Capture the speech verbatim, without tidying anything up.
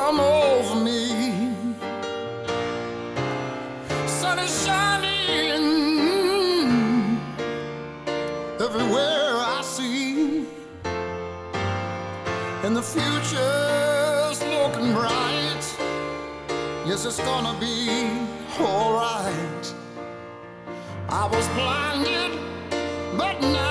come over me. Sun is shining everywhere I see, and the future's looking bright. Yes, it's gonna be alright. I was blinded, but now